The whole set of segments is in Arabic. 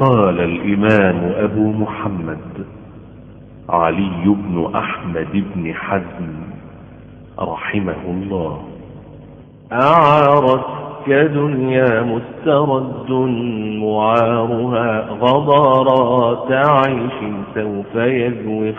قال الإمام أبو محمد علي بن أحمد بن حزم رحمه الله: أعارت كدنيا مسترد معارها، غضارات عيش سوف يذوي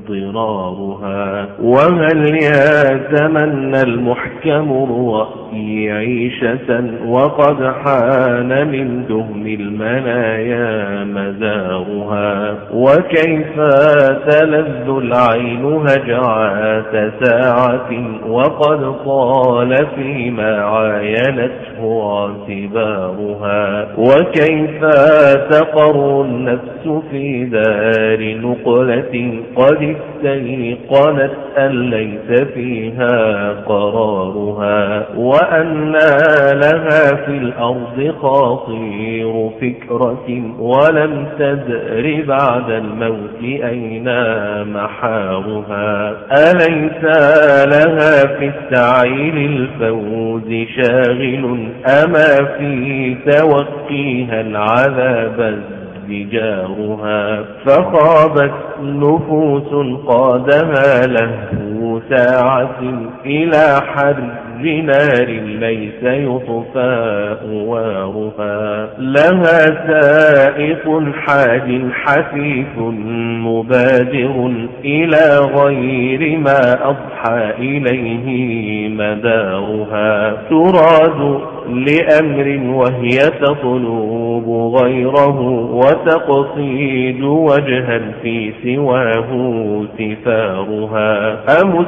ضرارها. وهل يتمنى المحكم الرأي عيشة، وقد حان من دهم المنايا مدارها. وكيف تلذ العين هجعات ساعة، وقد طال فيما عاينته اعتبارها. وكيف تقر النفس في دار نقلة، قد استيقنت أن ليس فيها قرارها. وأن لها في الأرض خاطير فكرة، ولم تدر بعد الموت أين محارها. أليس لها في السعي للفوز شاغل، أما في توقيها العذاب جارها. فخابت نفوس قادها له ساعة، إلى حر نار ليس يطفى وارها. لها سائق حاج حثيث مبادر، إلى غير ما أضحى إليه مدارها. تراد لأمر وهي تطلب غيره، وتقصيد وجها في سواه سفارها.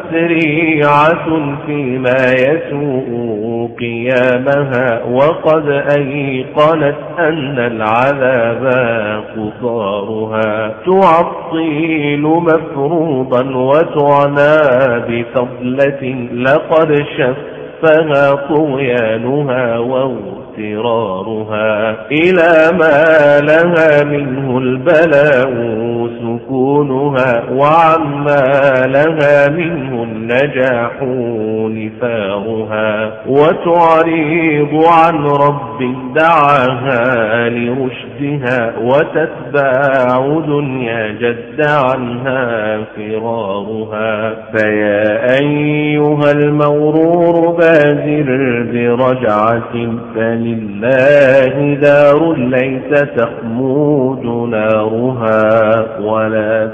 أمسريعة فيما يسوء قيامها، وقد أيقنت أن العذاب قصارها. تعطيل مفروضا وتعنى بفضلة، لقد فها طغيانها واغترارها. إلى ما لها منه البلاء سكونها، وعما لها منه النجاح نفارها. وتعرض عن رب دعاها لرشدها، وتتباع دنيا جد عنها فرارها. فيا أيها المغرور بادر برجعة، فلله دار ليس تخمود نارها. ولا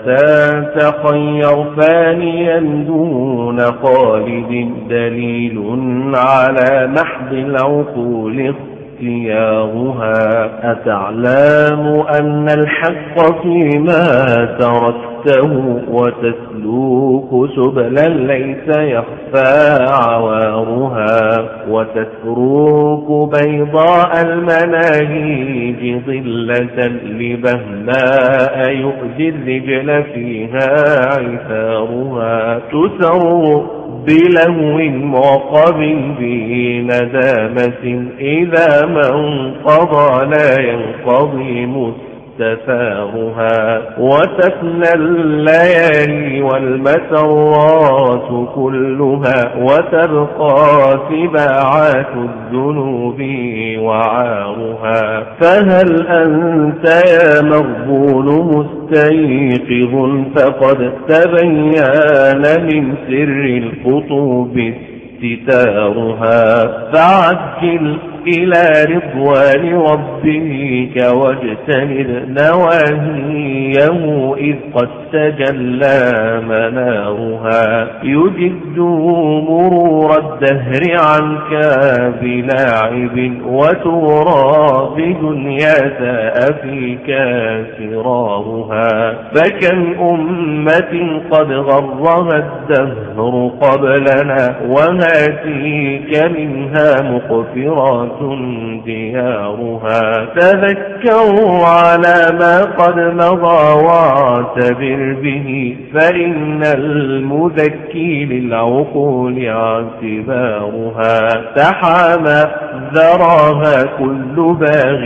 تتخير فانيا دون خالد، دليل على محض العقول اختيارها. أتعلم أن الحق فيما تركته، وتسلوك سبلا ليس يخفى عوارها. وتترك بيضاء المناهيج ظلة لبهماء يؤذي الرجل فيها عثارها. تسر بلهو معقب بندامة، إذا ما انقضى لا ينقضي مستثارها. وتفنى الليالي والمسرات كلها، وتبقى تباعات الذنوب وعارها. فهل أنت يا مغبون مستيقظ، فقد تبين من سر الخطوب ستارها. فعجل إلى رضوان ربك، واجتنب نواهيه، إذ قد تجلى منارها. يجد مرور الدهر عنك بلاعب، وترى بدنيا ساء فيك سرارها. فكم أمة قد غرها الدهر قبلنا، وهاتيك منها مقفرات ديارها. تذكروا على ما قد مضى واعتبر به، فإن المذكي للعقول اعتبارها. تحامى ذراها كل باغ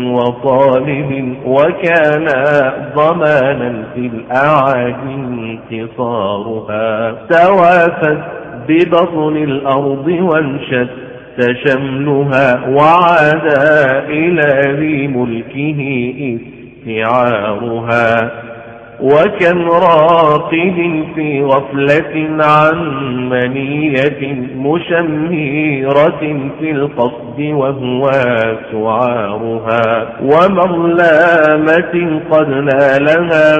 وطالب، وكان ضمانا في الأعادي انتصارها. توافت ببطن الأرض وانشت شملها، وعاد إلى ذي ملكه استعارها. وكم راقد في غفلة عن منية مشميرة في القصد وهو سعارها. ومظلامة قد نالها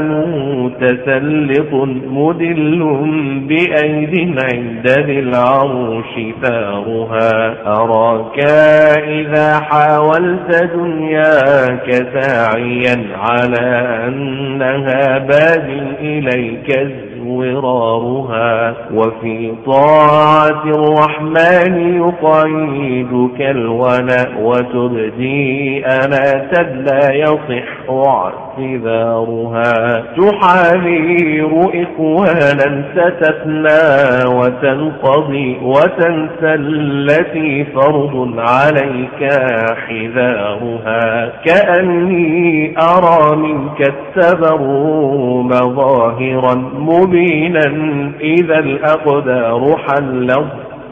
متسلط مدل بأيد عند ذي العرش ثارها. أراك إذا حاولت دنياك ساعيا على أنها باد إليك زورارها. وفي طاعة الرحمن يقيدك الونا وتبدي أناتا لا يصح اعتذارها. تحاذير إخوانا ستفنى وتنقضي وتنسى التي فرض عليك حذارها. كأني أرى منك التبرم ظاهرا مبينا إذا الأقدار حلت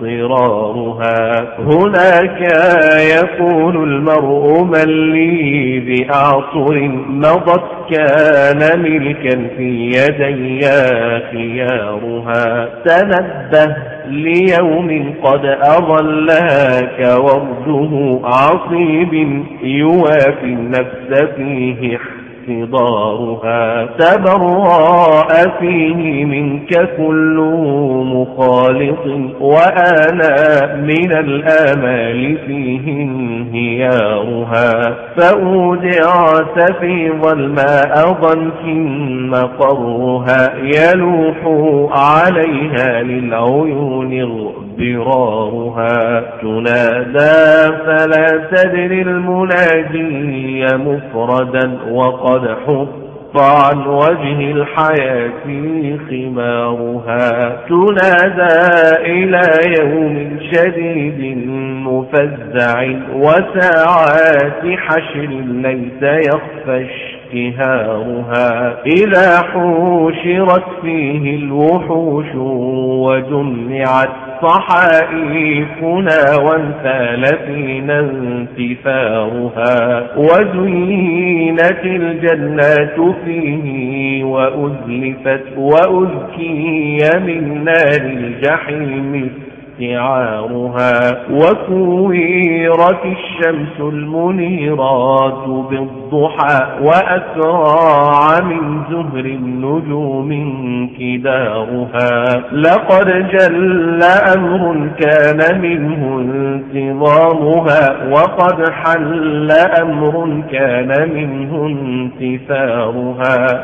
ضرارها. هناك يقول المرء من لي بأعصر مضت كان ملكا في يدي خيارها. تنبه ليوم قد أضلك ورده عصيب يوافي النفس فيه احتضارها. تبرأ فيه منك كل مخالط وأنا من الآمال فيه انهيارها. فأودعت في ظلماء ضنك مقرها يلوح عليها للعيون اغبرارها. تنادى فلا تدري المنادي مفردا وقد حط عن وجه الحياة خمارها. تنادى إلى يوم شديد مفزع وساعات حشر ليس يخفى اشتهارها. إذا حوشرت فيه الوحوش وجمعت صحائفنا وانثال فينا انتفارها. وزينت الجنات فيه وأزلفت وأزكي من نار الجحيم استعارها. وكويرت الشمس المنيرات بالضحى وأسراع من زهر النجوم انكدارها. لقد جل أمر كان منه انتظامها وقد حل أمر كان منه انتفارها.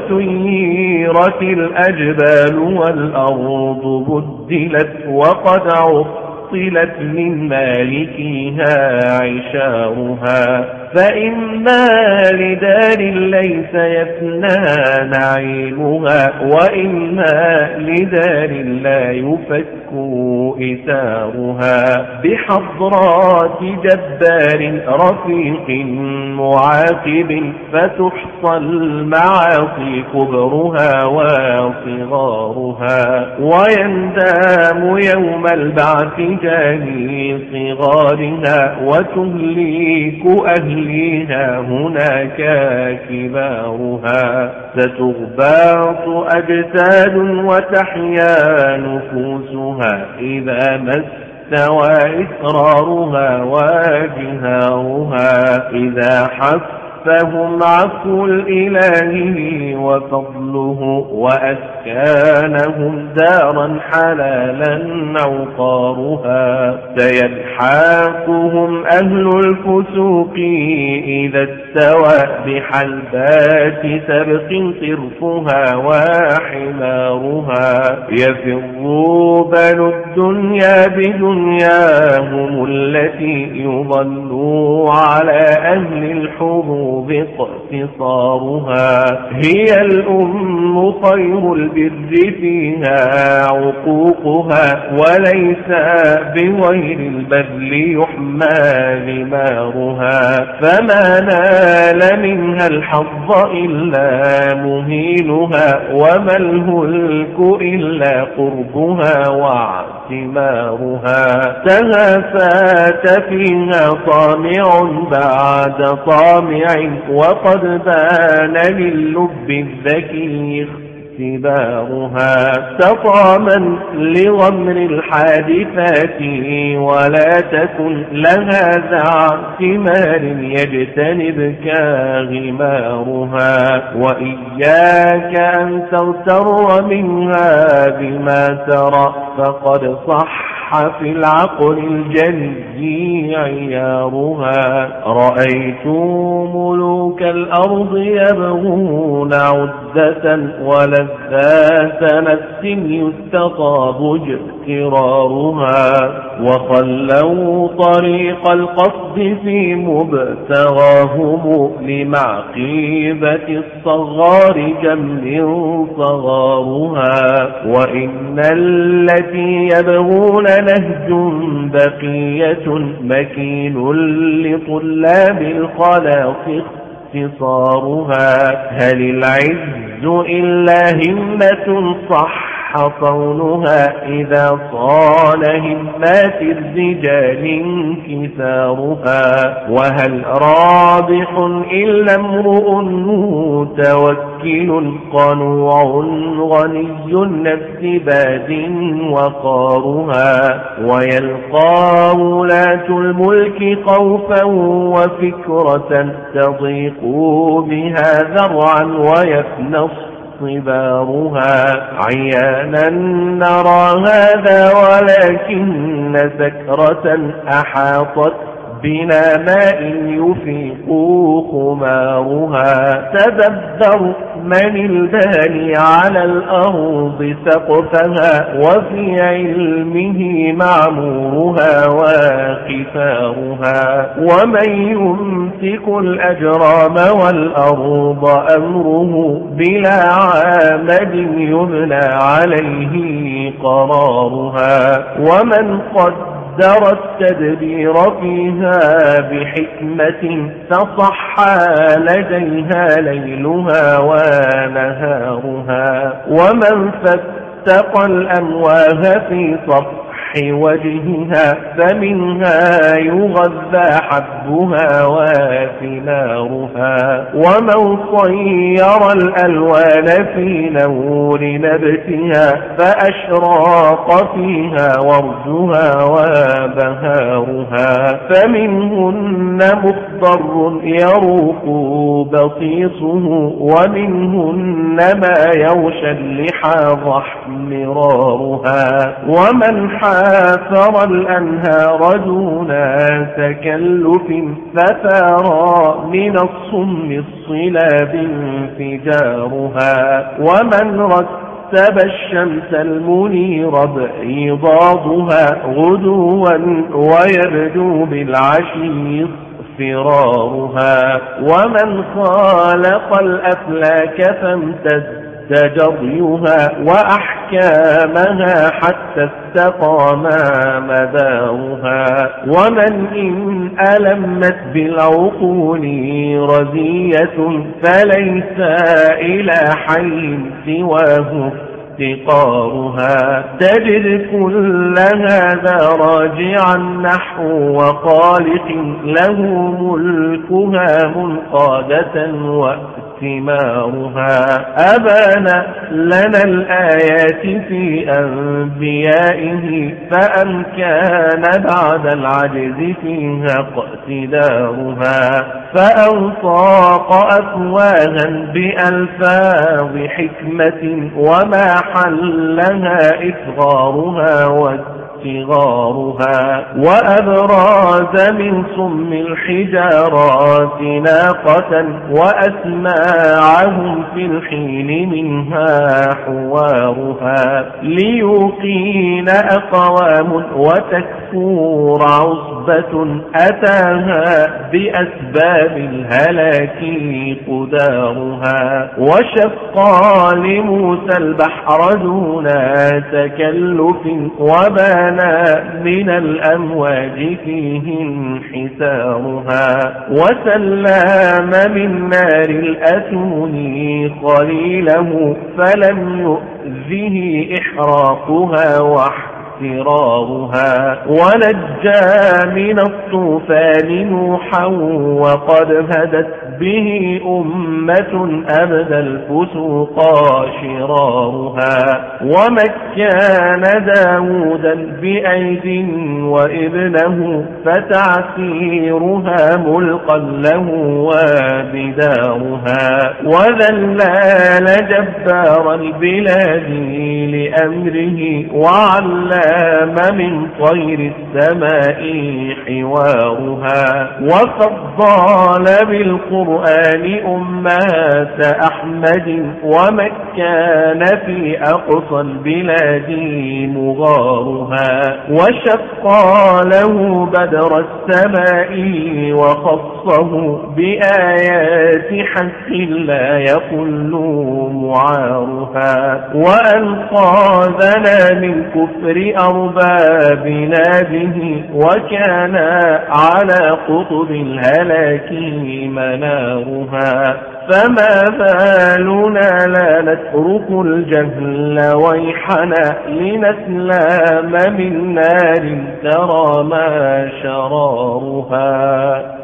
وسيرت الأجبال والأرض بدلت وقد عطلت من مالكها عشارها. فإما لدار ليس يفنى نعيمها وإما لدار لا يفك إثارها. بحضرات جبار رفيق معاقب فتحصى المعاصي كبرها وصغارها. ويندام يوم البعث جاني صغارها وتهليك أهليها هناك كبارها. ستغباط أجساد وتحيا نفوسها إذا استوى إسرارها وجهارها. إذا حفهم عفو الإله وفضله وأسكانهم دارا حلالا عقارها. سيلحاقهم أهل الفسوق إذا استوى بحلبات سبق صرفها وحمارها. يفر بنو الدنيا بدنياهم التي يضلوا على أهل الحروب اقتصارها. هي الأم خير البر فيها عقوقها وليس بغير البذل يحمى ثمارها. فما نال منها الحظ إلا مهينها وما الهلك إلا قربها واعتمارها. تهافات فيها طامع بعد طامع وقد بان للب الذكي اختبارها. سطاما لغمر الحادثات ولا تكن لها ذا اعتمار يجتنبك غمارها. وإياك أن تغتر منها بما ترى فقد صح في العقل الجلي عيارها. رأيت ملوك الأرض يبغون عدة ولذات نفس يستطاب اجترارها. وخلوا طريق القصد في مبتغاهم لمعقيبة الصغار جمل صغارها. وإن التي يبغون نهج بقية مكين لطلاب الخلاق اختصارها. هل العز إلا همة صح صونها إذا صان همات الرجال انكسارها. وهل رابح إلا امرؤ متوكل قنوع غني النفس باد وقارها. ويلقى ولاة الملك خوفا وفكرة تضيق بها ذرعا ويفنى صبارها. عيانا نرى هذا ولكن سكرة أحاطت بنا ماء يفيق خمارها. تدبر من الباني على الأرض سقفها وفي علمه معمورها وقفارها. ومن يمسك الأجرام والأرض أمره بلا عامد يبنى عليه قرارها. ومن قدر التدبير فيها بحكمة فصحى لديها ليلها ونهارها. ومن فتق الأمواه في صفح وجهها فمنها يغذى حبها وثمارها. ومن صير الألوان في نور نبتها فأشراق فيها ورجها وبهارها. فمنهن مخضر يروق بطيصه ومنهن ما يغشى اللحى ضحمرارها. ومن حافر الأنهار دون تكلف فثارى من الصم الصلاب انفجارها. ومن رتب الشمس المنير بإيضاضها غدوا ويبدو بالعشي فرارها. ومن خالق الأفلاك فامتد جريها وأحكامها حتى استقام مدارها. ومن إن ألمت بالعقول رزية فليس إلى حي سواه افتقارها. تجد كل هذا راجعا نحو وخالق له ملكها منقادة ثمارها. أبان لنا الآيات في أنبيائه فأمكان بعد العجز فيها اقتدارها. فأوصاق أفواها بألفاظ حكمة وما حلها إصغارها صغارها. وأبراز من صم الحجارات ناقة وأسماعهم في الحين منها حوارها. ليوقين أقوام وتكفور عصبة أتاها بأسباب الهلاك قدارها. وشقى لموسى البحر دون تكلف وبان من الأمواج فيه انحسارها. وسلام من نار الأتون خليله فلم يؤذه إحراقها احترارها. ونجى من الطوفان نوحا وقد هدت به أمة أبدى الفسوق شرارها. ومكان داودا بأيد وابنه فتعسيرها ملقا له وبدارها. وذلال جبار البلاد لأمره وعلام من طير السماء حوارها. وفضل بالقرآن أمات أحمد ومكان في أقصى البلاد مغارها. وشقى له بدر السماء وخصه بآيات حق لا يقل معارها. وأنقاذنا من كفر أربابنا به وكان على قطب الهلاك منارها. فما بالنا لا نترك الجهل ويحنا لنسلام من نار ترى ما شرارها.